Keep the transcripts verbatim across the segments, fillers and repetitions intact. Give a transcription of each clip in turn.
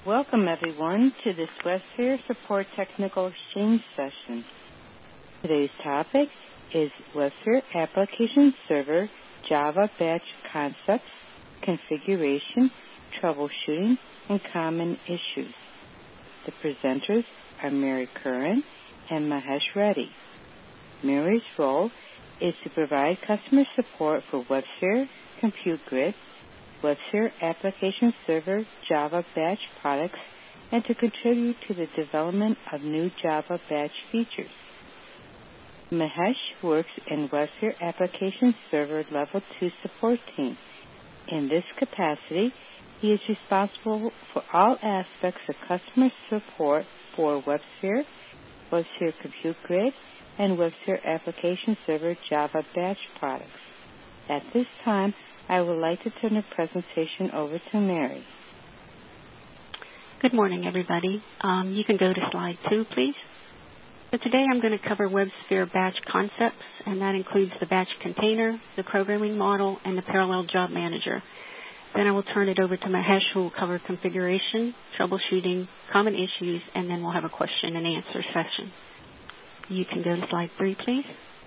Welcome, everyone, to this WebSphere Support Technical Exchange session. Today's topic is WebSphere Application Server Java Batch Concepts, Configuration, Troubleshooting, and Common Issues. The presenters are Mary Curran and Mahesh Reddy. Mary's role is to provide customer support for WebSphere Compute Grid, WebSphere Application Server Java Batch products, and to contribute to the development of new Java Batch features. Mahesh works in WebSphere Application Server Level two support team. In this capacity, he is responsible for all aspects of customer support for WebSphere, WebSphere Compute Grid, and WebSphere Application Server Java Batch products. At this time, I would like to turn the presentation over to Mary. Good morning, everybody. Um, you can go to slide two, please. So today I'm going to cover WebSphere batch concepts, and that includes the batch container, the programming model, and the parallel job manager. Then I will turn it over to Mahesh, who will cover configuration, troubleshooting, common issues, and then we'll have a question and answer session. You can go to slide three, please.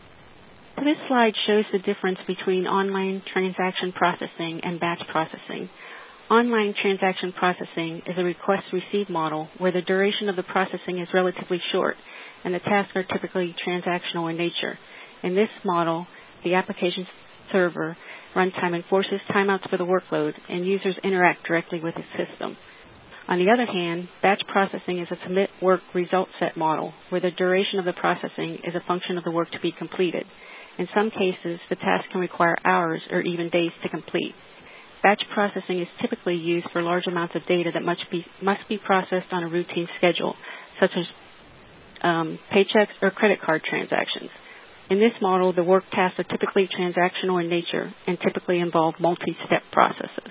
So this slide shows the difference between online transaction processing and batch processing. Online transaction processing is a request-receive model where the duration of the processing is relatively short and the tasks are typically transactional in nature. In this model, the application server runtime enforces timeouts for the workload and users interact directly with the system. On the other hand, batch processing is a submit work result set model where the duration of the processing is a function of the work to be completed. In some cases, the task can require hours or even days to complete. Batch processing is typically used for large amounts of data that must be, must be processed on a routine schedule, such as um, paychecks or credit card transactions. In this model, the work tasks are typically transactional in nature and typically involve multi-step processes.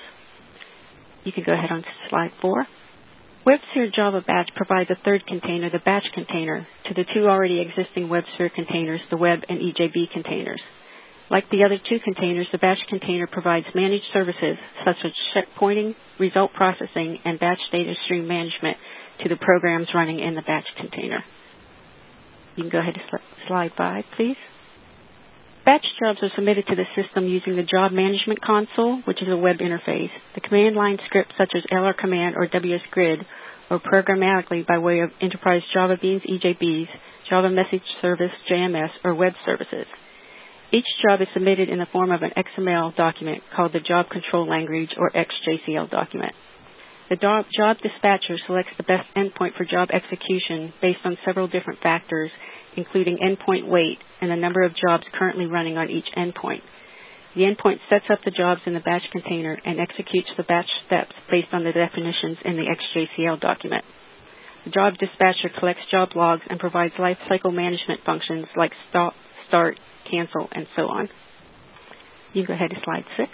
You can go ahead on to slide four. WebSphere Java Batch provides a third container, the batch container, to the two already existing WebSphere containers, the web and E J B containers. Like the other two containers, the batch container provides managed services such as checkpointing, result processing, and batch data stream management to the programs running in the batch container. You can go ahead to sl- slide five, please. Batch jobs are submitted to the system using the Job Management Console, which is a web interface, the command line scripts such as L R Command or W S Grid, or programmatically by way of Enterprise Java Beans E J Bs, Java Message Service J M S, or web services. Each job is submitted in the form of an X M L document called the Job Control Language or X J C L document. The job, job dispatcher selects the best endpoint for job execution based on several different factors, including endpoint weight and the number of jobs currently running on each endpoint. The endpoint sets up the jobs in the batch container and executes the batch steps based on the definitions in the X J C L document. The job dispatcher collects job logs and provides lifecycle management functions like stop, start, cancel, and so on. You can go ahead to slide six.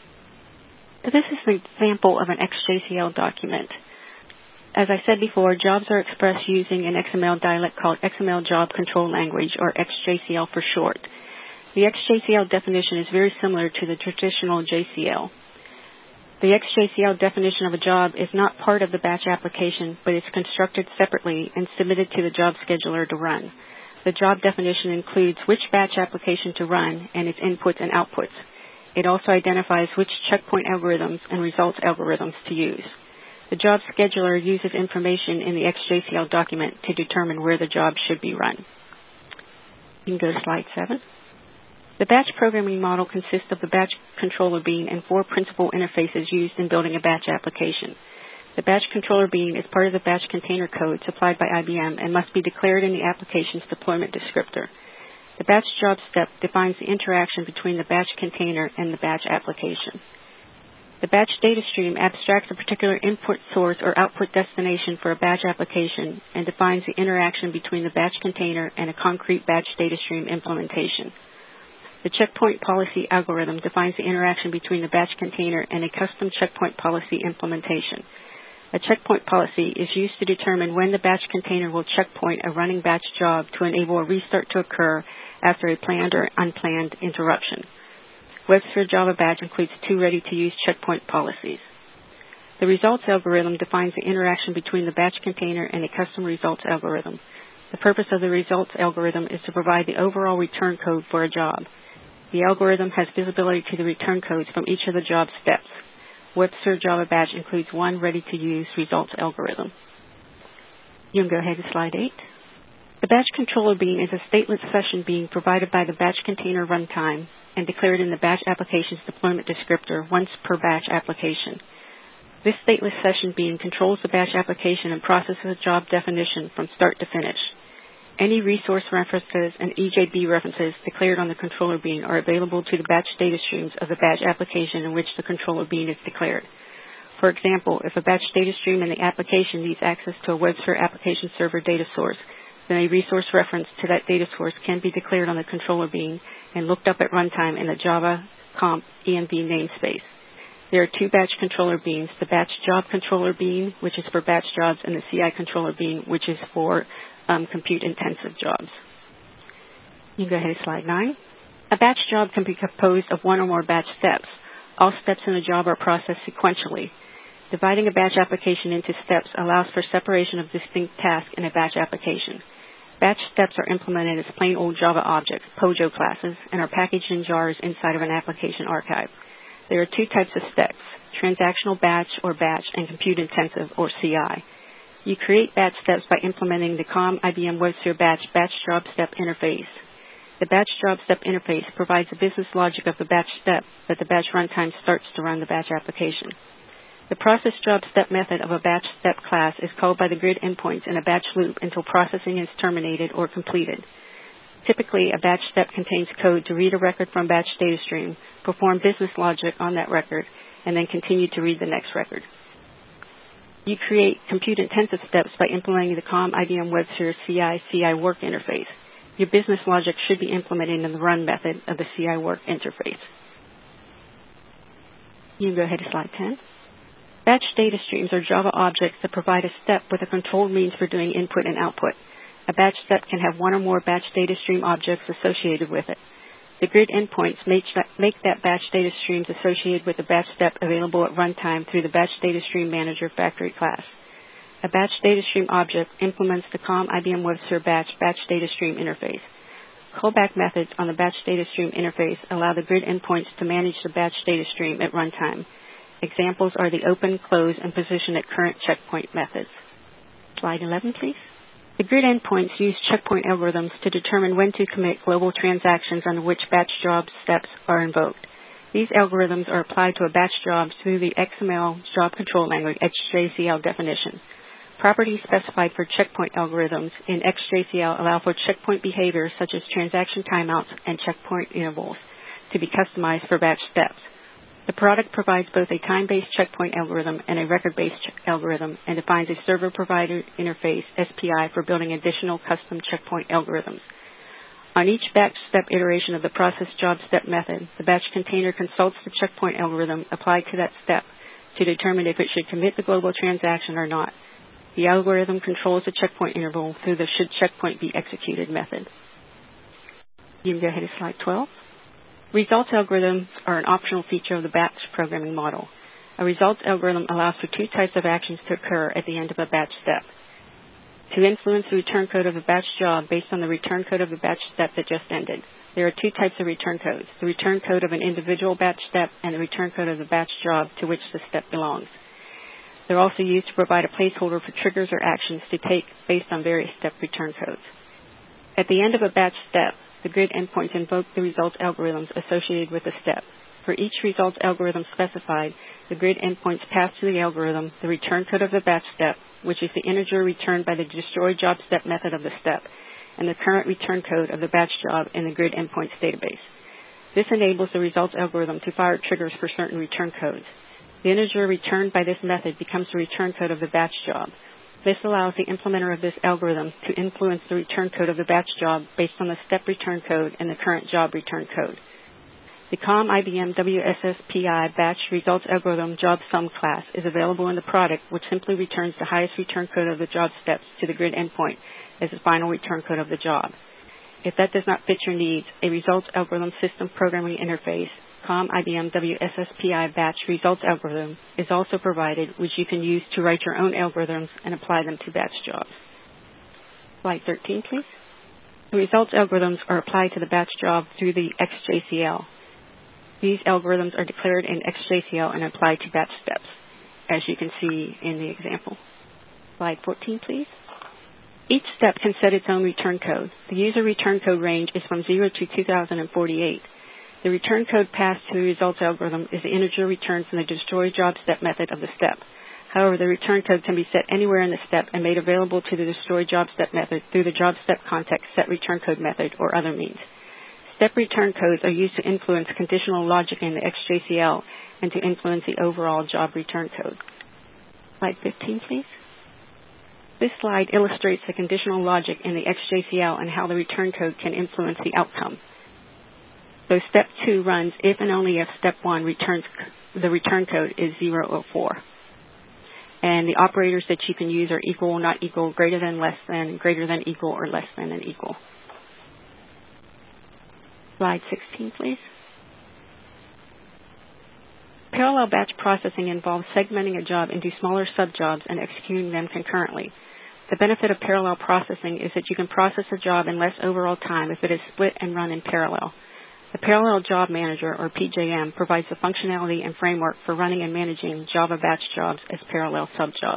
So this is an example of an X J C L document. As I said before, jobs are expressed using an X M L dialect called X M L Job Control Language, or X J C L for short. The X J C L definition is very similar to the traditional J C L. The X J C L definition of a job is not part of the batch application, but it's constructed separately and submitted to the job scheduler to run. The job definition includes which batch application to run and its inputs and outputs. It also identifies which checkpoint algorithms and results algorithms to use. The job scheduler uses information in the X J C L document to determine where the job should be run. You can go to slide seven. The batch programming model consists of the batch controller bean and four principal interfaces used in building a batch application. The batch controller bean is part of the batch container code supplied by I B M and must be declared in the application's deployment descriptor. The batch job step defines the interaction between the batch container and the batch application. The batch data stream abstracts a particular input source or output destination for a batch application and defines the interaction between the batch container and a concrete batch data stream implementation. The checkpoint policy algorithm defines the interaction between the batch container and a custom checkpoint policy implementation. A checkpoint policy is used to determine when the batch container will checkpoint a running batch job to enable a restart to occur after a planned or unplanned interruption. WebSphere Java Batch includes two ready-to-use checkpoint policies. The The results algorithm defines the interaction between the batch container and a custom results algorithm. The purpose of the results algorithm is to provide the overall return code for a job. The algorithm has visibility to the return codes from each of the job steps. WebSphere Java Batch includes one ready-to-use results algorithm. You can go ahead to slide eight. The batch controller bean is a stateless session bean provided by the batch container runtime and declared in the batch application's deployment descriptor once per batch application. This stateless session bean controls the batch application and processes a job definition from start to finish. Any resource references and E J B references declared on the controller bean are available to the batch data streams of the batch application in which the controller bean is declared. For example, if a batch data stream in the application needs access to a WebSphere application server data source, then a resource reference to that data source can be declared on the controller bean and looked up at runtime in the Java comp E M B namespace. There are two batch controller beans, the batch job controller bean, which is for batch jobs, and the C I controller bean, which is for um, compute-intensive jobs. You can go ahead to slide nine. A batch job can be composed of one or more batch steps. All steps in a job are processed sequentially. Dividing a batch application into steps allows for separation of distinct tasks in a batch application. Batch steps are implemented as plain old Java objects, POJO classes, and are packaged in jars inside of an application archive. There are two types of steps, transactional batch or batch and compute-intensive or C I. You create batch steps by implementing the com I B M WebSphere Batch Batch Job Step interface. The Batch Job Step interface provides the business logic of the batch step that the batch runtime starts to run the batch application. The process job step method of a batch step class is called by the grid endpoints in a batch loop until processing is terminated or completed. Typically, a batch step contains code to read a record from batch data stream, perform business logic on that record, and then continue to read the next record. You create compute-intensive steps by implementing the com I B M WebSphere C I C I work interface. Your business logic should be implemented in the run method of the C I work interface. You can go ahead to slide ten. Batch data streams are Java objects that provide a step with a controlled means for doing input and output. A batch step can have one or more batch data stream objects associated with it. The grid endpoints make that, make that batch data streams associated with the batch step available at runtime through the Batch Data Stream Manager factory class. A batch data stream object implements the com I B M WebSphere Batch Batch Data Stream interface. Callback methods on the Batch Data Stream interface allow the grid endpoints to manage the batch data stream at runtime. Examples are the open, close, and position at current checkpoint methods. Slide eleven, please. The grid endpoints use checkpoint algorithms to determine when to commit global transactions on which batch job steps are invoked. These algorithms are applied to a batch job through the X M L job control language X J C L definition. Properties specified for checkpoint algorithms in X J C L allow for checkpoint behaviors such as transaction timeouts and checkpoint intervals to be customized for batch steps. The product provides both a time-based checkpoint algorithm and a record-based algorithm and defines a server-provider interface, S P I, for building additional custom checkpoint algorithms. On each batch step iteration of the process job step method, the batch container consults the checkpoint algorithm applied to that step to determine if it should commit the global transaction or not. The algorithm controls the checkpoint interval through the should checkpoint be executed method. You can go ahead to slide twelve. Results algorithms are an optional feature of the batch programming model. A results algorithm allows for two types of actions to occur at the end of a batch step. To influence the return code of a batch job based on the return code of the batch step that just ended. There are two types of return codes, the return code of an individual batch step and the return code of the batch job to which the step belongs. They're also used to provide a placeholder for triggers or actions to take based on various step return codes. At the end of a batch step, the grid endpoints invoke the results algorithms associated with the step. For each results algorithm specified, the grid endpoints pass to the algorithm the return code of the batch step, which is the integer returned by the destroy job step method of the step, and the current return code of the batch job in the grid endpoints database. This enables the results algorithm to fire triggers for certain return codes. The integer returned by this method becomes the return code of the batch job. This allows the implementer of this algorithm to influence the return code of the batch job based on the step return code and the current job return code. The com I B M W S S P I Batch Results Algorithm Job Sum class is available in the product, which simply returns the highest return code of the job steps to the grid endpoint as the final return code of the job. If that does not fit your needs, a results algorithm system programming interface com I B M W S S P I batch results algorithm is also provided, which you can use to write your own algorithms and apply them to batch jobs. Slide thirteen, please. The results algorithms are applied to the batch job through the X J C L. These algorithms are declared in X J C L and applied to batch steps, as you can see in the example. Slide fourteen, please. Each step can set its own return code. The user return code range is from zero to two thousand forty-eight. The return code passed to the results algorithm is the integer returned from the destroy job step method of the step. However, the return code can be set anywhere in the step and made available to the destroy job step method through the job step context set return code method or other means. Step return codes are used to influence conditional logic in the X J C L and to influence the overall job return code. Slide fifteen, please. This slide illustrates the conditional logic in the X J C L and how the return code can influence the outcome. So step two runs if and only if step one returns the return code is zero or four. And the operators that you can use are equal, not equal, greater than, less than, greater than, equal, or less than, and equal. Slide sixteen, please. Parallel batch processing involves segmenting a job into smaller subjobs and executing them concurrently. The benefit of parallel processing is that you can process a job in less overall time if it is split and run in parallel. The Parallel Job Manager, or P J M, provides the functionality and framework for running and managing Java batch jobs as parallel subjobs.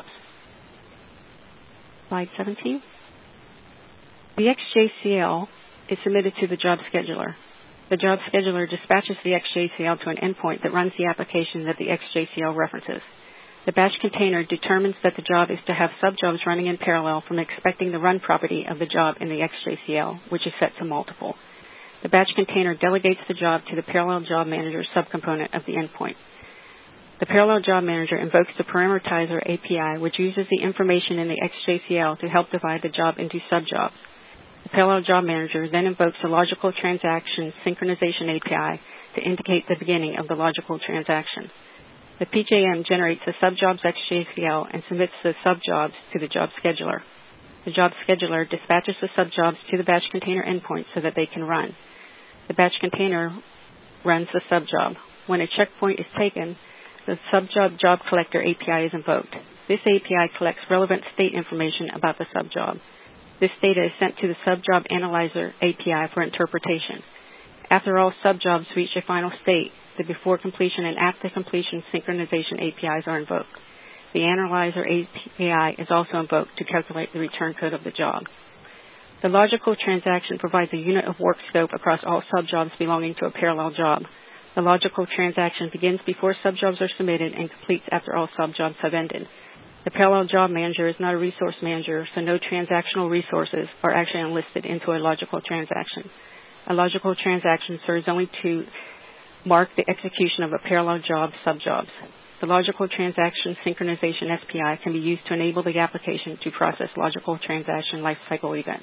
Slide seventeen. The X J C L is submitted to the job scheduler. The job scheduler dispatches the X J C L to an endpoint that runs the application that the X J C L references. The batch container determines that the job is to have subjobs running in parallel from expecting the run property of the job in the X J C L, which is set to multiple. The batch container delegates the job to the Parallel Job Manager subcomponent of the endpoint. The Parallel Job Manager invokes the Parameterizer A P I, which uses the information in the X J C L to help divide the job into subjobs. The Parallel Job Manager then invokes the Logical Transaction Synchronization A P I to indicate the beginning of the logical transaction. The P J M generates the subjobs X J C L and submits the subjobs to the job scheduler. The job scheduler dispatches the subjobs to the batch container endpoint so that they can run. The batch container runs the subjob. When a checkpoint is taken, the subjob job collector A P I is invoked. This A P I collects relevant state information about the subjob. This data is sent to the subjob analyzer A P I for interpretation. After all subjobs reach a final state, the before completion and after completion synchronization A P Is are invoked. The analyzer A P I is also invoked to calculate the return code of the job. The logical transaction provides a unit of work scope across all subjobs belonging to a parallel job. The logical transaction begins before subjobs are submitted and completes after all subjobs have ended. The Parallel Job Manager is not a resource manager, so no transactional resources are actually enlisted into a logical transaction. A logical transaction serves only to mark the execution of a parallel job subjobs. The Logical Transaction Synchronization S P I can be used to enable the application to process logical transaction lifecycle events.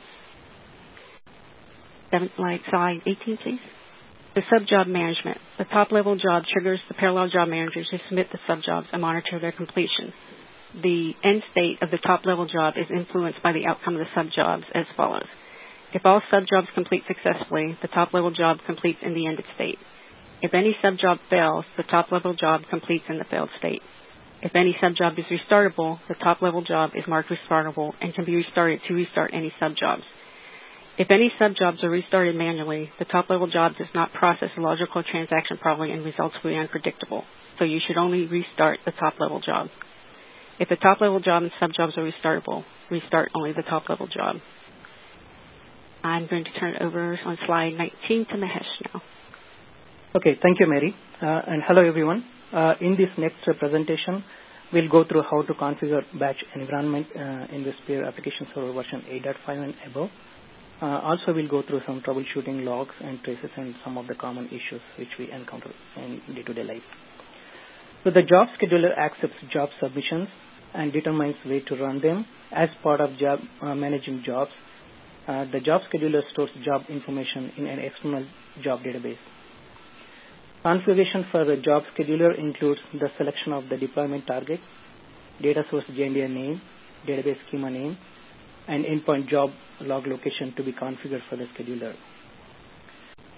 Slide eighteen, please. The subjob management. The top-level job triggers the Parallel Job Manager to submit the subjobs and monitor their completion. The end state of the top-level job is influenced by the outcome of the subjobs as follows. If all subjobs complete successfully, the top-level job completes in the ended state. If any subjob fails, the top-level job completes in the failed state. If any subjob is restartable, the top-level job is marked restartable and can be restarted to restart any subjobs. If any subjobs are restarted manually, the top-level job does not process a logical transaction properly and results will be unpredictable. So you should only restart the top-level job. If the top-level job and subjobs are restartable, restart only the top-level job. I'm going to turn it over on slide nineteen to Mahesh now. Okay, thank you, Mary. Uh, and hello, everyone. Uh, in this next uh, presentation, we'll go through how to configure batch environment uh, in WebSphere Application Server version eight point five and above. Uh, also, we'll go through some troubleshooting logs and traces and some of the common issues which we encounter in day-to-day life. So the job scheduler accepts job submissions and determines where to run them. As part of job uh, managing jobs, uh, the job scheduler stores job information in an external job database. Configuration for the job scheduler includes the selection of the deployment target, data source J N D A name, database schema name, and endpoint job log location to be configured for the scheduler.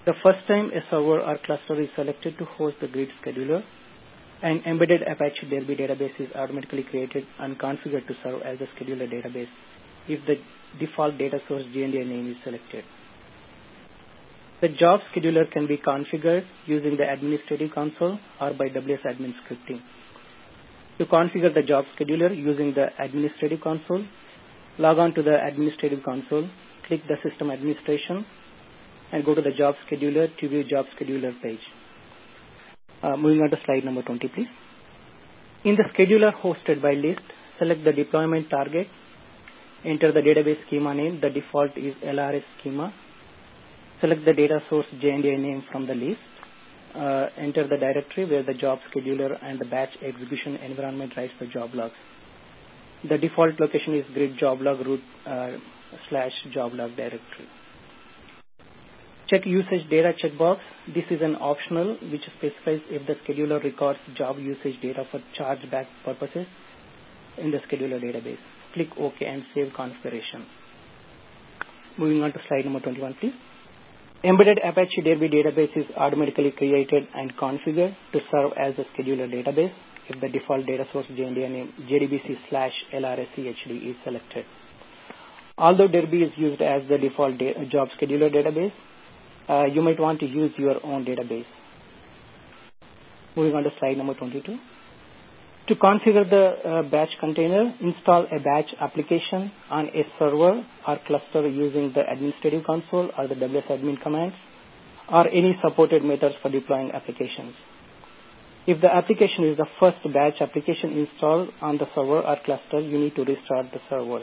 The first time a server or cluster is selected to host the grid scheduler, an embedded Apache Derby database is automatically created and configured to serve as a scheduler database if the default data source J and D I name is selected. The job scheduler can be configured using the administrative console or by W S admin scripting. To configure the job scheduler using the administrative console, log on to the administrative console, click the system administration, and go to the job scheduler to view job scheduler page. Uh, moving on to slide number twenty, please. In the scheduler hosted by list, select the deployment target, enter the database schema name. The default is L R S schema. Select the data source J and D I name from the list. Uh, enter the directory where the job scheduler and the batch execution environment writes the job logs. The default location is grid job log root uh, slash job log directory. Check usage data checkbox. This is an optional which specifies if the scheduler records job usage data for chargeback purposes in the scheduler database. Click OK and save configuration. Moving on to slide number twenty-one, please. Embedded Apache Derby database is automatically created and configured to serve as a scheduler database if the default data source J and D I name J D B C slash L R S C H D is selected. Although Derby is used as the default da- job scheduler database, uh, you might want to use your own database. Moving on to slide number twenty-two. To configure the uh, batch container, install a batch application on a server or cluster using the administrative console or the W S admin commands or any supported methods for deploying applications. If the application is the first batch application installed on the server or cluster, you need to restart the servers.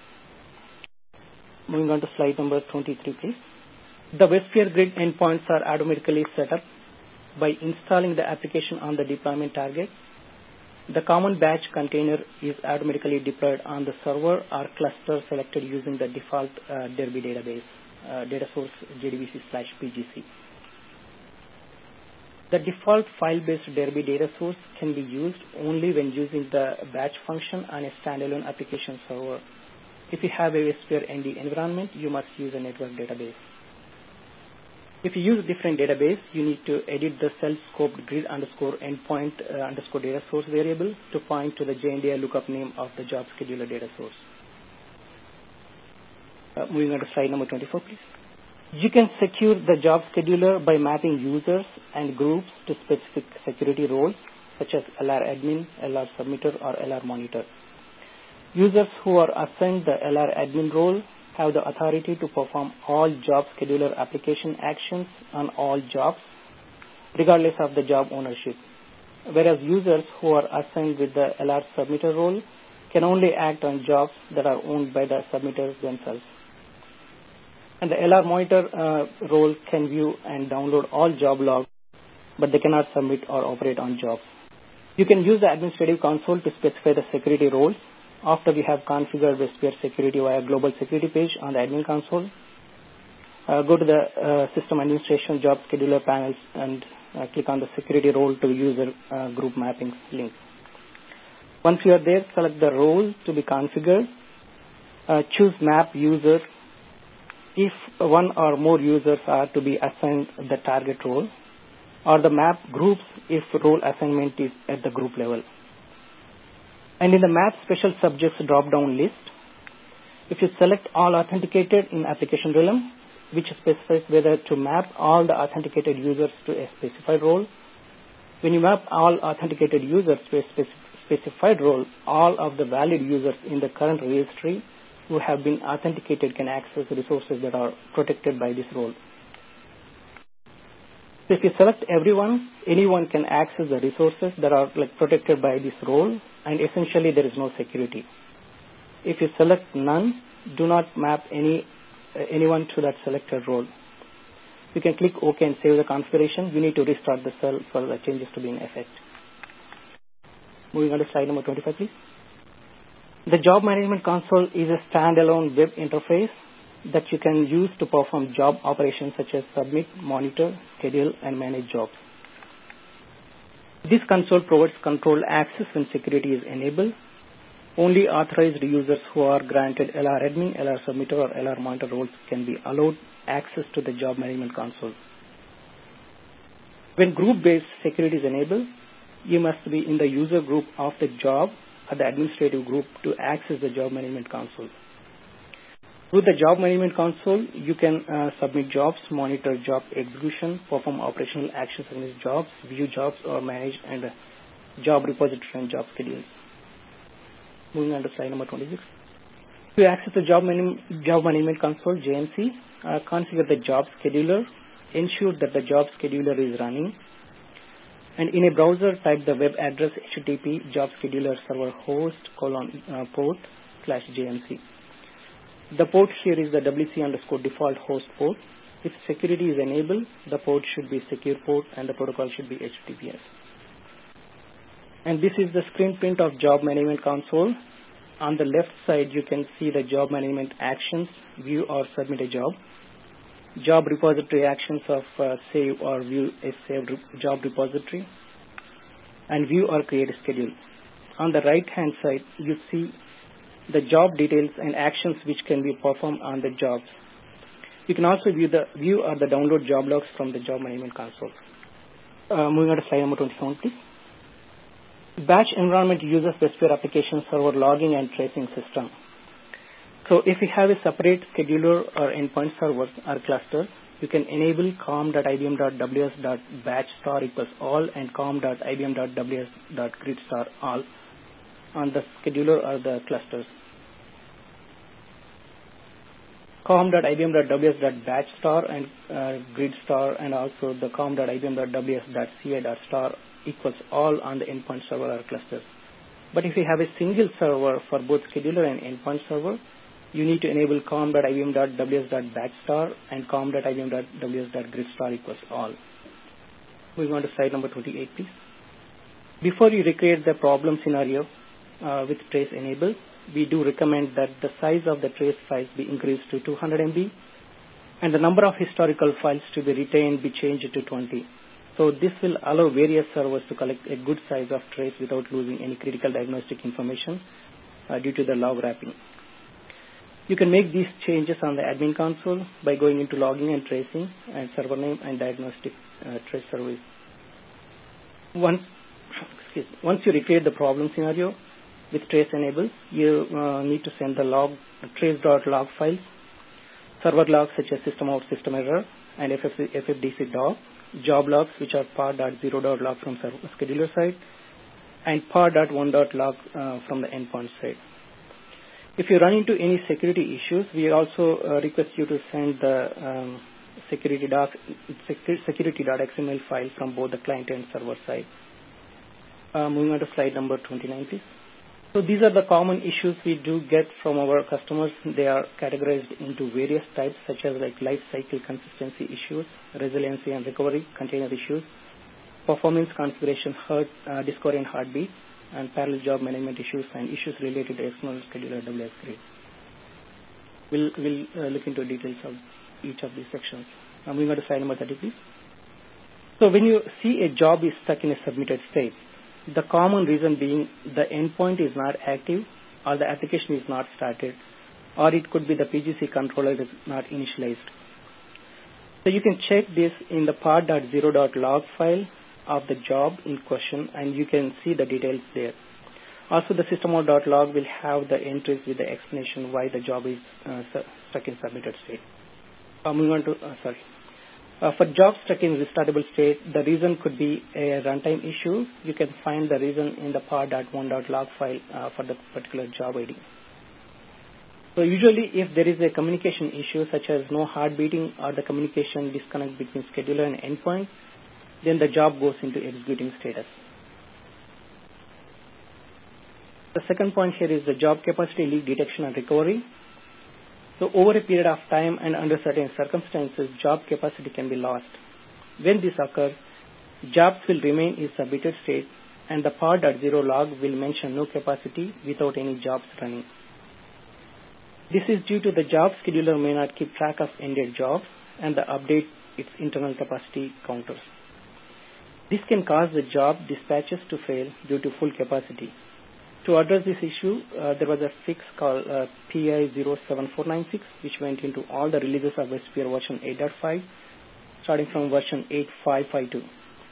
Moving on to slide number twenty-three, please. The WebSphere grid endpoints are automatically set up by installing the application on the deployment target. The common batch container is automatically deployed on the server or cluster selected using the default uh, Derby database, uh, data source J D B C slash P G C. The default file-based Derby data source can be used only when using the batch function on a standalone application server. If you have a WebSphere N D environment, you must use a network database. If you use different database, you need to edit the self-scoped grid underscore endpoint uh, underscore data source variable to point to the J and D I lookup name of the job scheduler data source. Uh, moving on to slide number twenty-four, please. You can secure the job scheduler by mapping users and groups to specific security roles such as L R admin, L R submitter, or L R monitor. Users who are assigned the L R admin role have the authority to perform all job scheduler application actions on all jobs, regardless of the job ownership, whereas users who are assigned with the L R submitter role can only act on jobs that are owned by the submitters themselves. And the L R monitor uh, role can view and download all job logs, but they cannot submit or operate on jobs. You can use the administrative console to specify the security roles. After we have configured WebSphere security via global security page on the admin console, uh, go to the uh, system administration job scheduler panels and uh, click on the security role to user uh, group mappings link. Once you are there, select the role to be configured. Uh, choose map user if one or more users are to be assigned the target role, or the map groups if role assignment is at the group level. And in the map special subjects drop-down list, if you select all authenticated in application realm, which specifies whether to map all the authenticated users to a specified role, when you map all authenticated users to a speci- specified role, all of the valid users in the current registry who have been authenticated can access resources that are protected by this role. So if you select everyone, anyone can access the resources that are like protected by this role, and essentially there is no security. If you select none, do not map any uh, anyone to that selected role. You can click OK and save the configuration. You need to restart the cell for the changes to be in effect. Moving on to slide number twenty-five, please. The Job Management Console is a standalone web interface that you can use to perform job operations such as submit, monitor, schedule, and manage jobs. This console provides controlled access when security is enabled. Only authorized users who are granted L R admin, L R submitter, or L R monitor roles can be allowed access to the Job Management Console. When group-based security is enabled, you must be in the user group of the job or the administrative group to access the job management console. Through the job management console, you can uh, submit jobs, monitor job execution, perform operational actions against jobs, view jobs, or manage and uh, job repository and job schedules. Moving on to slide number twenty-six. To access the job, manu- job management console, J M C, uh, configure the job scheduler, ensure that the job scheduler is running, and in a browser, type the web address H T T P job scheduler server host colon uh, port slash J M C. The port here is the W C underscore default host port. If security is enabled, the port should be secure port and the protocol should be H T T P S. And this is the screen print of job management console. On the left side, you can see the job management actions, view or submit a job, job repository actions of uh, save or view a saved job repository, and view or create a schedule. On the right hand side, you see the job details and actions which can be performed on the jobs. You can also view the view or the download job logs from the job management console. Uh, moving on to slide number twenty-seven, please. Batch environment uses the WebSphere application server logging and tracing system. So if you have a separate scheduler or endpoint server or cluster, you can enable com.ibm.ws.batch star equals all and com.ibm.ws.grid star all on the scheduler or the clusters. com.ibm.ws.batch star and uh, grid star and also the com.ibm.ws.ci.star equals all on the endpoint server or clusters. But if you have a single server for both scheduler and endpoint server, you need to enable com.ibm.ws.batch star and com.ibm.ws.grid star equals all. Moving on to slide number twenty-eight, please. Before you recreate the problem scenario uh, with trace enabled, we do recommend that the size of the trace files be increased to two hundred M B and the number of historical files to be retained be changed to twenty. So this will allow various servers to collect a good size of trace without losing any critical diagnostic information uh, due to the log wrapping. You can make these changes on the admin console by going into logging and tracing and server name and diagnostic uh, trace service. Once, excuse me, once you recreate the problem scenario with trace enabled, you uh, need to send the log trace.log files, server logs such as system out, system error, and F F D C dog, job logs which are par.zero.log from server scheduler side, and par.one.log uh, from the endpoint side. If you run into any security issues, we also uh, request you to send the um, security doc, security.xml file from both the client and server side. Uh, moving on to slide number twenty-nine, please. So these are the common issues we do get from our customers. They are categorized into various types such as like life cycle consistency issues, resiliency and recovery, container issues, performance configuration, heart, uh, discovery and heartbeat, and parallel job management issues and issues related to external scheduler W S grid. We'll, we'll uh, look into details of each of these sections. Now moving on to slide number thirty, please. So when you see a job is stuck in a submitted state, the common reason being the endpoint is not active or the application is not started, or it could be the P G C controller is not initialized. So you can check this in the par.zero.log file of the job in question and you can see the details there. Also the systemout.log will have the entries with the explanation why the job is uh, stuck in submitted state. Uh, moving on to, uh, sorry. Uh, for jobs stuck in restartable state, the reason could be a runtime issue. You can find the reason in the par.one.log file uh, for the particular job I D. So usually if there is a communication issue such as no hard beating or the communication disconnect between scheduler and endpoint, then the job goes into executing status. The second point here is the job capacity leak detection and recovery. So over a period of time and under certain circumstances, job capacity can be lost. When this occurs, jobs will remain in submitted state and the par.zero log will mention no capacity without any jobs running. This is due to the job scheduler may not keep track of ended jobs and the update its internal capacity counters. This can cause the job dispatches to fail due to full capacity. To address this issue, uh, there was a fix called uh, P I zero seven four nine six, which went into all the releases of WebSphere version eight point five, starting from version eight point five five two.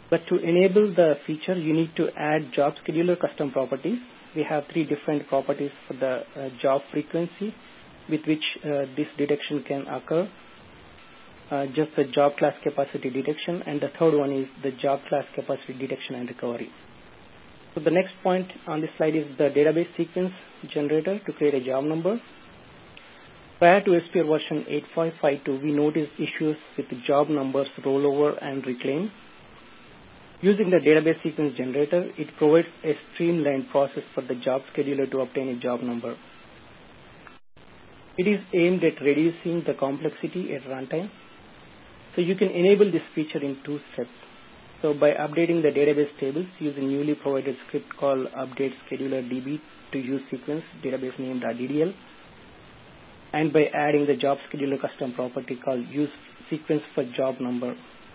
But to enable the feature, you need to add job scheduler custom properties. We have three different properties for the uh, job frequency with which uh, this detection can occur. Uh, just the job class capacity detection, and the third one is the job class capacity detection and recovery. So the next point on this slide is the database sequence generator to create a job number. Prior to S P R version eight point five five two, we noticed issues with the job numbers rollover and reclaim. Using the database sequence generator, it provides a streamlined process for the job scheduler to obtain a job number. It is aimed at reducing the complexity at runtime. So you can enable this feature in two steps. So by updating the database tables using newly provided script called update scheduler D B to use sequence database name .ddl, and by adding the job scheduler custom property called use sequence for job number.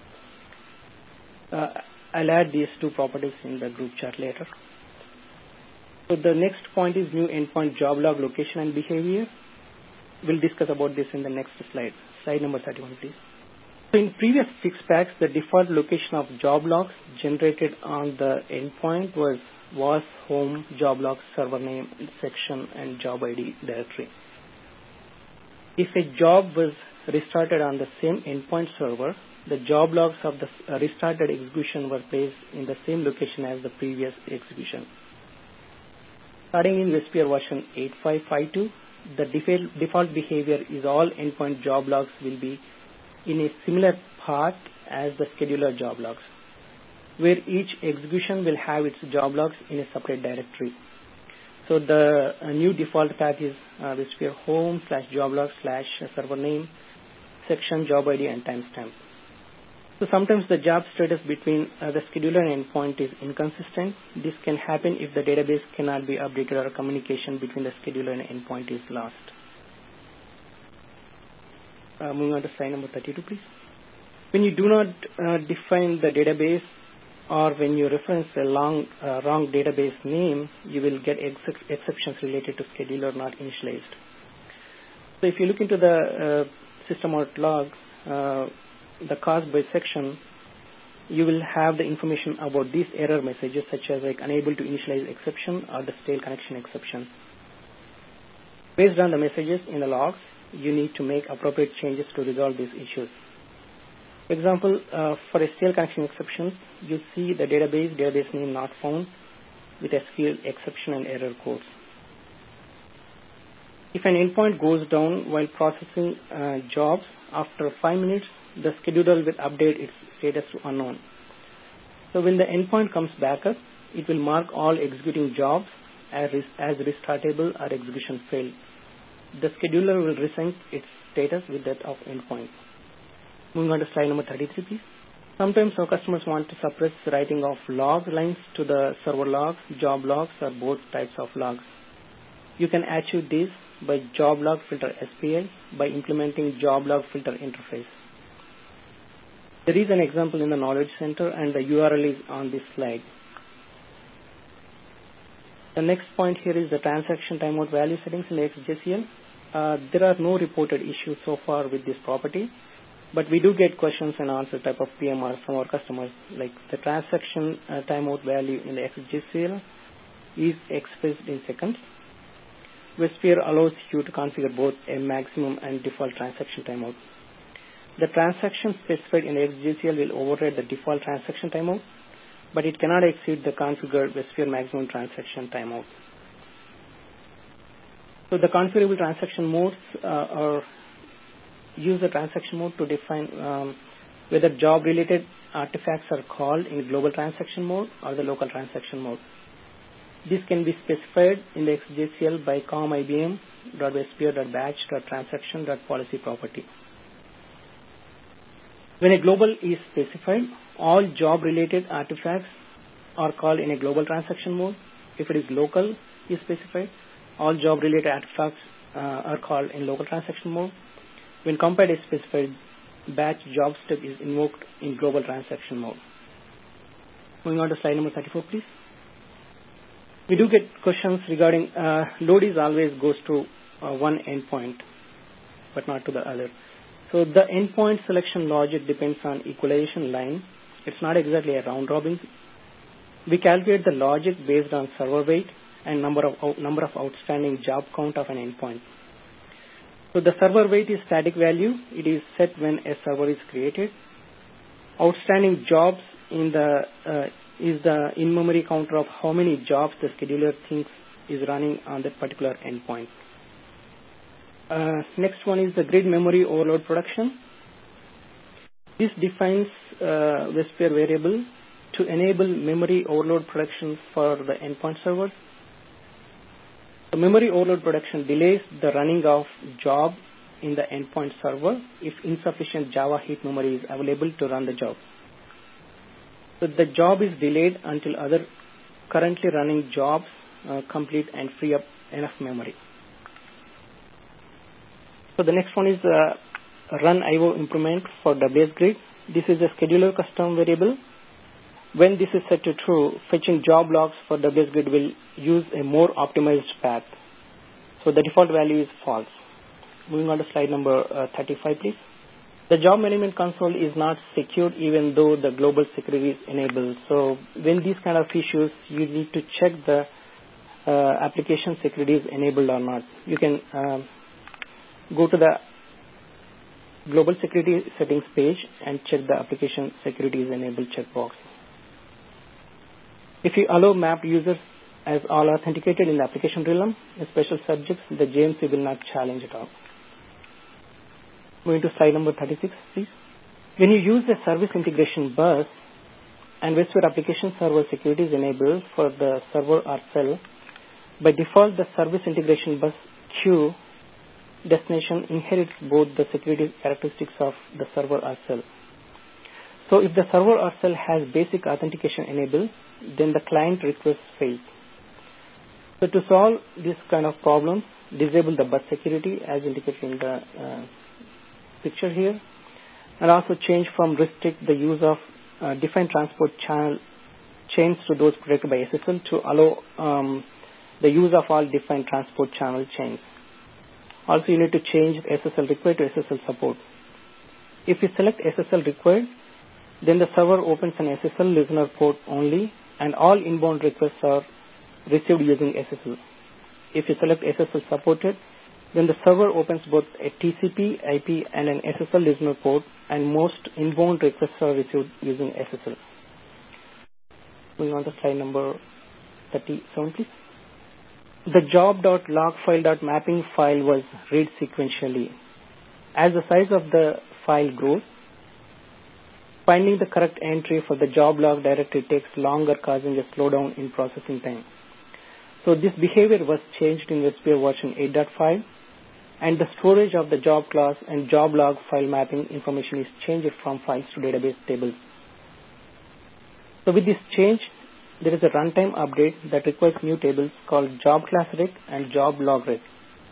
Uh, I'll add these two properties in the group chat later. So the next point is new endpoint job log location and behavior. We'll discuss about this in the next slide. Slide number thirty-one, please. So in previous fix packs, the default location of job logs generated on the endpoint was was home, job logs, server name, section, and job I D directory. If a job was restarted on the same endpoint server, the job logs of the restarted execution were placed in the same location as the previous execution. Starting in S P R version eight point five five two, the default, default behavior is all endpoint job logs will be in a similar path as the scheduler job logs, where each execution will have its job logs in a separate directory. So the uh, new default path is uh, S P R home slash job log slash server name, section, job I D, and timestamp. So sometimes the job status between uh, the scheduler and endpoint is inconsistent. This can happen if the database cannot be updated or communication between the scheduler and endpoint is lost. Uh, moving on to slide number thirty-two, please. When you do not uh, define the database, or when you reference a long, uh, wrong database name, you will get ex exceptions related to scheduler not initialized. So if you look into the uh, system out log, uh, the cause by section, you will have the information about these error messages such as like unable to initialize exception or the stale connection exception. Based on the messages in the logs, you need to make appropriate changes to resolve these issues. For example, uh, for a stale connection exception, you see the database, database name not found with S Q L exception and error codes. If an endpoint goes down while processing uh, jobs, after five minutes, the scheduler will update its status to unknown. So when the endpoint comes back up, it will mark all executing jobs as, as restartable or execution failed. The scheduler will resync its status with that of endpoint. Moving on to slide number thirty-three, please. Sometimes our customers want to suppress writing of log lines to the server logs, job logs, or both types of logs. You can achieve this by job log filter S P I by implementing job log filter interface. There is an example in the Knowledge Center, and the U R L is on this slide. The next point here is the transaction timeout value settings in the X J C L. Uh, there are no reported issues so far with this property, but we do get questions and answer type of P M R from our customers, like the transaction uh, timeout value in the X J C L is expressed in seconds. WebSphere allows you to configure both a maximum and default transaction timeout. The transaction specified in the X J C L will override the default transaction timeout, but it cannot exceed the configured WebSphere maximum transaction timeout. So the configurable transaction modes uh, are use the transaction mode to define um, whether job-related artifacts are called in global transaction mode or the local transaction mode. This can be specified in the X J C L by com ibm.websphere.batch.transaction.policy property. When a global is specified, all job-related artifacts are called in a global transaction mode. If it is local is specified, all job-related artifacts uh, are called in local transaction mode. When compared is specified, batch job step is invoked in global transaction mode. Moving on to slide number thirty-four, please. We do get questions regarding uh, load is always goes to uh, one endpoint, but not to the other. So the endpoint selection logic depends on equalization line It's not exactly a round robin. We calculate the logic based on server weight and number of number of outstanding job count of an endpoint. So the server weight is static value. It is set when a server is created. Outstanding jobs in the uh, is the in-memory counter of how many jobs the scheduler thinks is running on that particular endpoint. Uh, next one is the grid memory overload production. This defines uh, WebSphere variable to enable memory overload production for the endpoint servers. The memory overload production delays the running of job in the endpoint server if insufficient Java heap memory is available to run the job. So the job is delayed until other currently running jobs uh, complete and free up enough memory. So the next one is uh, run I O improvement for the base grid. This is a scheduler custom variable. When this is set to true, fetching job logs for the base grid will use a more optimized path. So the default value is false. Moving on to slide number uh, thirty-five, please. The job management console is not secured even though the global security is enabled. So when these kind of issues, you need to check the uh, application security is enabled or not. You can uh, go to the global security settings page and check the application security is enabled checkbox. If you allow mapped users as all authenticated in the application realm, in special subjects, the J M C will not challenge at all. Moving to slide number thirty-six, please. When you use a service integration bus and WebSphere application server security is enabled for the server or cell, by default, the service integration bus queue destination inherits both the security characteristics of the server or cell. So if the server or cell has basic authentication enabled, then the client request fails. So to solve this kind of problem, disable the bus security as indicated in the uh, picture here, and also change from restrict the use of uh, defined transport channel chains to those protected by S S L to allow um, the use of all defined transport channel chains. Also, you need to change S S L required to S S L support. If you select S S L required, then the server opens an S S L listener port only, and all inbound requests are received using S S L. If you select S S L supported, then the server opens both a T C P, I P, and an S S L listener port, and most inbound requests are received using S S L. Moving on to slide number thirty-seven, please. The job.logfile.mapping file was read sequentially. As the size of the file grows, finding the correct entry for the job log directory takes longer, causing a slowdown in processing time. So this behavior was changed in WebSphere version eight point five, and the storage of the job class and job log file mapping information is changed from files to database tables. So with this change, there is a runtime update that requires new tables called job class rec and job log rec.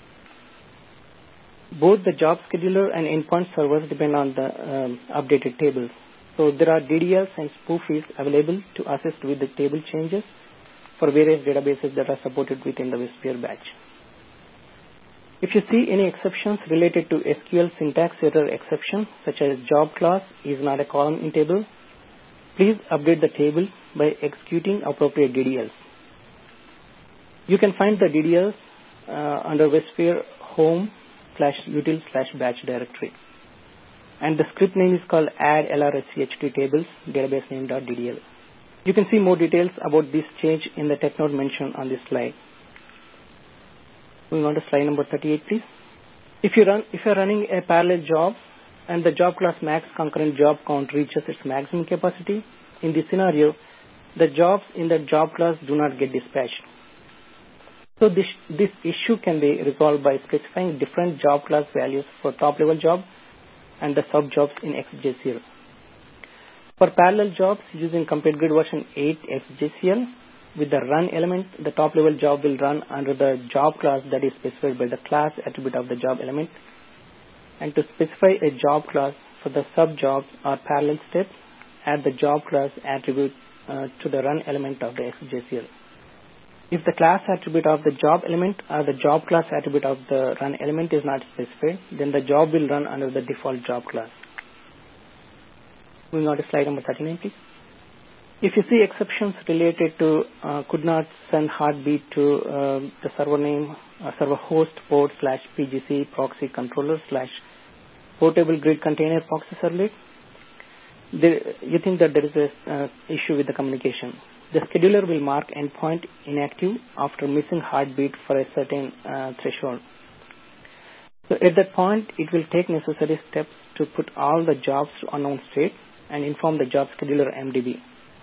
Both the job scheduler and endpoint servers depend on the um, updated tables. So there are D D Ls and spoofies available to assist with the table changes for various databases that are supported within the WebSphere batch. If you see any exceptions related to S Q L syntax error exception, such as job class is not a column in table, please update the table by executing appropriate D D Ls. You can find the D D Ls uh, under WebSphere home slash util slash batch directory. And the script name is called add lrscht tables database name.ddl. You can see more details about this change in the tech note mentioned on this slide. Moving on to slide number thirty-eight, please. If you run, if you're running a parallel job and the job class max concurrent job count reaches its maximum capacity, in this scenario, the jobs in the job class do not get dispatched. So this, this issue can be resolved by specifying different job class values for top level job and the sub jobs in X J C L. For parallel jobs using Complete Grid version eight X J C L, with the run element, the top level job will run under the job class that is specified by the class attribute of the job element. And to specify a job class for the sub jobs or parallel steps, add the job class attribute uh, to the run element of the X J C L. If the class attribute of the job element or the job class attribute of the run element is not specified, then the job will run under the default job class. Moving on to slide number thirty-nine, please. If you see exceptions related to uh, could not send heartbeat to uh, the server name, uh, server host port slash P G C proxy controller slash portable grid container proxy servlet, there, you think that there is a uh, issue with the communication. The scheduler will mark endpoint inactive after missing heartbeat for a certain uh, threshold. So at that point, it will take necessary steps to put all the jobs to unknown state and inform the job scheduler M D B.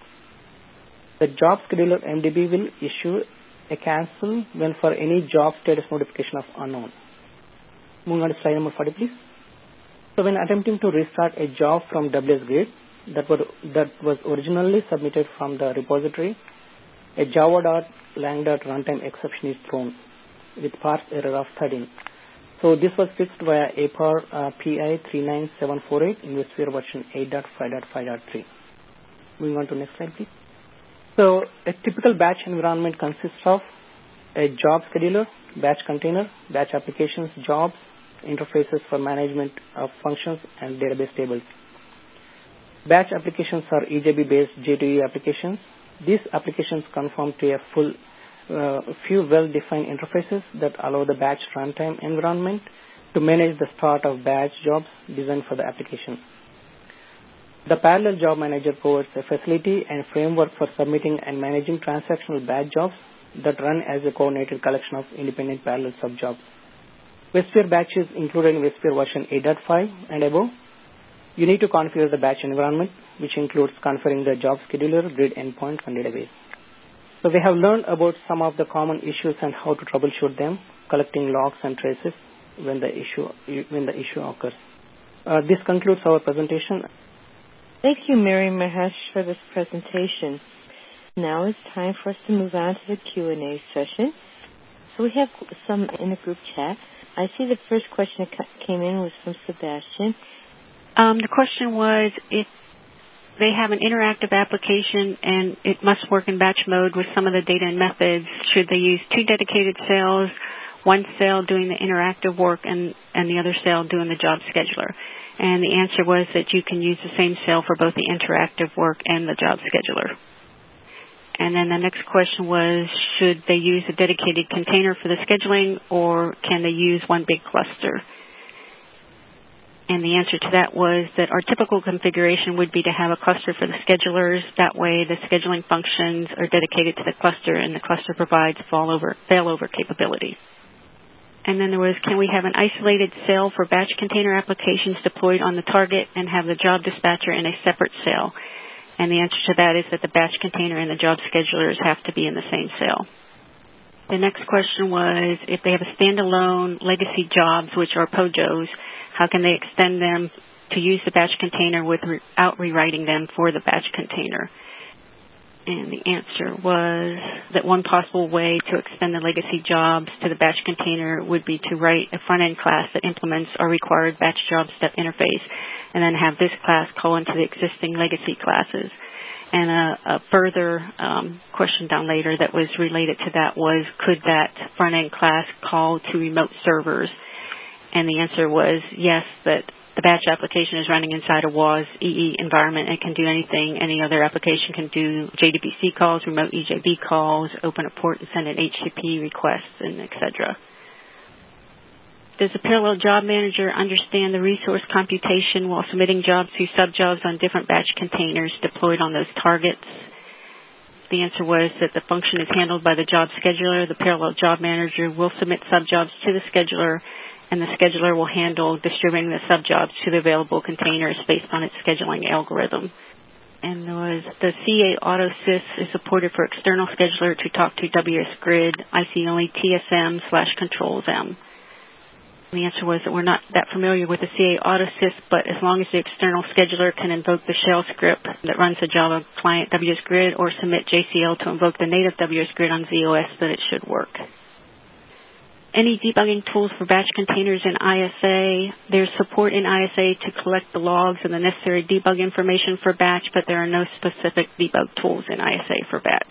The job scheduler M D B will issue a cancel when for any job status notification of unknown. Moving on to slide number forty, please. So when attempting to restart a job from W S Grid that was, that was originally submitted from the repository, a java.lang.runtime exception is thrown with parse error of thirteen. So this was fixed via A P A R uh, P I three nine seven four eight in WebSphere version eight point five point five point three. Moving on to next slide, please. So a typical batch environment consists of a job scheduler, batch container, batch applications, jobs, interfaces for management of functions, and database tables. Batch applications are E J B-based J two E applications. These applications conform to a full uh, few well-defined interfaces that allow the batch runtime environment to manage the start of batch jobs designed for the application. The Parallel Job Manager provides a facility and framework for submitting and managing transactional batch jobs that run as a coordinated collection of independent parallel subjobs. WebSphere batch is included in WebSphere version eight point five and above. You need to configure the batch environment, which includes configuring the job scheduler, grid endpoints, and database. So we have learned about some of the common issues and how to troubleshoot them, collecting logs and traces when the issue when the issue occurs. Uh, this concludes our presentation. Thank you, Mary Mahesh, for this presentation. Now it's time for us to move on to the Q and A session. So we have some in the group chat. I see the first question that came in was from Sebastian. Um, the question was if they have an interactive application and it must work in batch mode with some of the data and methods, should they use two dedicated cells, one cell doing the interactive work and, and the other cell doing the job scheduler? And the answer was that you can use the same cell for both the interactive work and the job scheduler. And then the next question was, should they use a dedicated container for the scheduling, or can they use one big cluster? And the answer to that was that our typical configuration would be to have a cluster for the schedulers. That way the scheduling functions are dedicated to the cluster, and the cluster provides failover, failover capability. And then there was, can we have an isolated cell for batch container applications deployed on the target and have the job dispatcher in a separate cell? And the answer to that is that the batch container and the job schedulers have to be in the same cell. The next question was, if they have a standalone legacy jobs, which are P O J Os, how can they extend them to use the batch container without rewriting them for the batch container? And the answer was that one possible way to extend the legacy jobs to the batch container would be to write a front-end class that implements our required batch job step interface, and then have this class call into the existing legacy classes. And a, a further um, question down later that was related to that was, could that front-end class call to remote servers? And the answer was yes, that the batch application is running inside a W A S E E environment and can do anything any other application can do: J D B C calls, remote E J B calls, open a port and send an H T T P request, and et cetera. Does the Parallel Job Manager understand the resource computation while submitting jobs to subjobs on different batch containers deployed on those targets? The answer was that the function is handled by the job scheduler. The Parallel Job Manager will submit subjobs to the scheduler, and the scheduler will handle distributing the subjobs to the available containers based on its scheduling algorithm. And there was the C A AutoSys is supported for external scheduler to talk to W S Grid, I C only T S M slash controls M. The answer was that we're not that familiar with the C A AutoSys, but as long as the external scheduler can invoke the shell script that runs the Java client W S Grid or submit J C L to invoke the native W S Grid on Z O S, then it should work. Any debugging tools for batch containers in I S A? There's support in I S A to collect the logs and the necessary debug information for batch, but there are no specific debug tools in I S A for batch.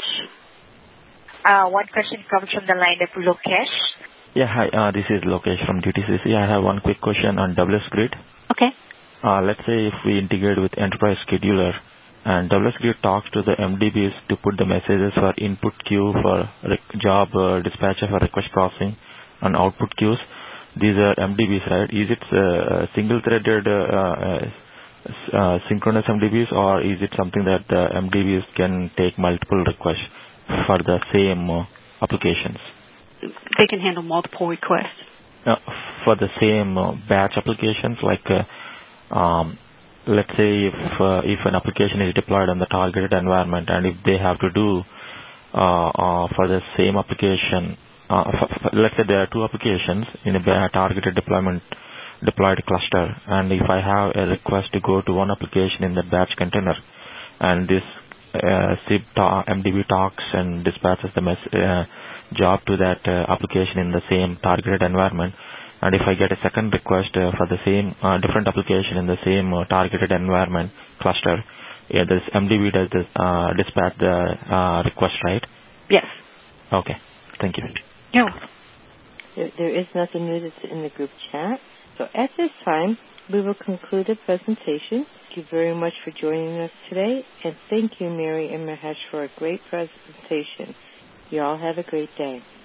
Uh, one question comes from the line of Lokesh. Yeah, hi, uh, this is Lokesh from D T C C. I have one quick question on W S Grid. Okay. Uh, let's say if we integrate with Enterprise Scheduler, and W S Q talks to the M D Bs to put the messages for input queue for rec- job uh, dispatcher for request processing and output queues. These are M D Bs, right? Is it uh, single-threaded uh, uh, uh, synchronous M D Bs, or is it something that the M D Bs can take multiple requests for the same uh, applications? They can handle multiple requests. Uh, for the same uh, batch applications, like uh, um, let's say if uh, if an application is deployed on the targeted environment, and if they have to do uh, uh, for the same application, uh, for, for, let's say there are two applications in a targeted deployment deployed cluster, and if I have a request to go to one application in the batch container, and this uh, S I B ta- M D B talks and dispatches the mess- uh, job to that uh, application in the same targeted environment, and if I get a second request uh, for the same uh, different application in the same uh, targeted environment cluster, yeah, this M D B does this, uh, dispatch the uh, request, right? Yes. Okay. Thank you. You're welcome. There, there is nothing new that's in the group chat. So at this time, we will conclude the presentation. Thank you very much for joining us today, and thank you, Mary and Mahesh, for a great presentation. You all have a great day.